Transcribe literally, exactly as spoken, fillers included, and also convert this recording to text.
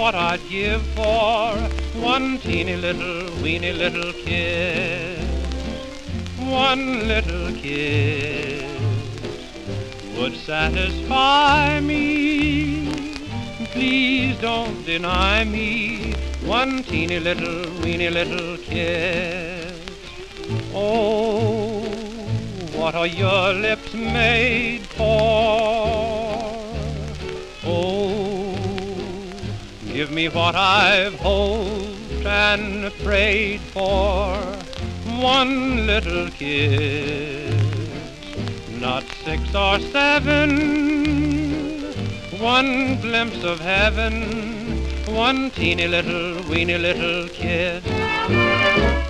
what I'd give for one teeny little, weeny little kiss. One little kiss would satisfy me. Please don't deny me one teeny little, weeny little kiss. Oh, what are your lips made for? Oh, give me what I've hoped and prayed for. One little kiss, not six or seven. One glimpse of heaven, one teeny little, weeny little kiss.